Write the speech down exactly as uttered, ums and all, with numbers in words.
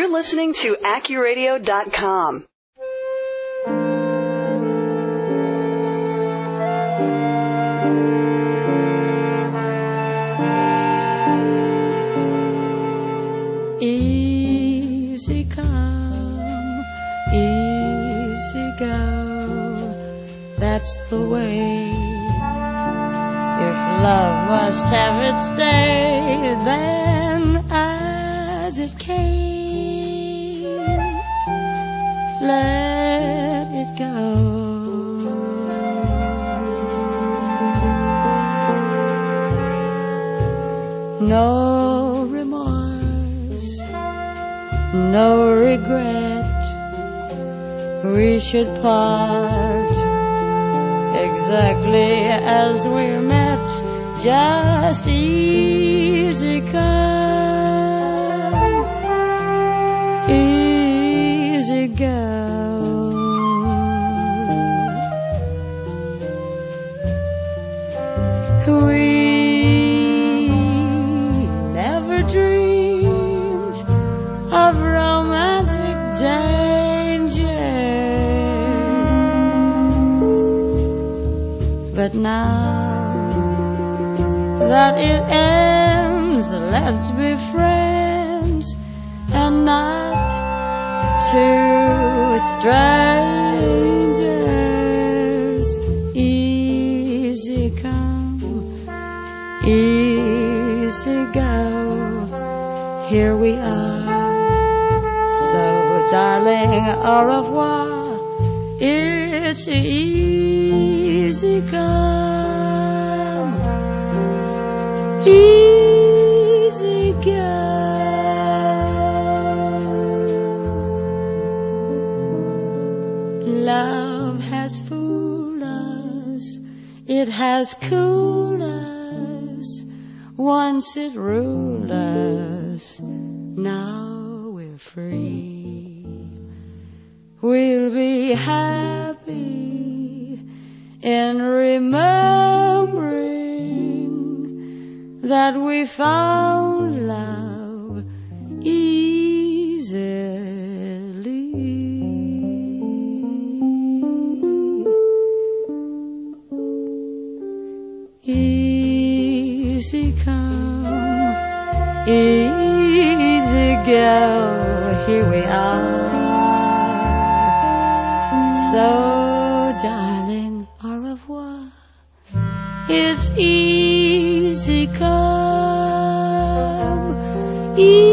You're listening to Accuradio dot com. Easy come, easy go, that's the way. If love must have its day, then as it came, let it go. No remorse, no regret, we should part exactly as we met. Just easy come, easy go. We never dreamed of romantic dangers, but now that it ends, let's be friends and not two strangers. Easy come, easy go, here we are. So darling, au revoir, it's easy come, easy go. Love has fooled us, it has cooled us, once it ruled us, now we're free. We'll be happy in remembering that we found love easily. Easy come, easy go, here we are. So darling, au revoir, it's easy come, easy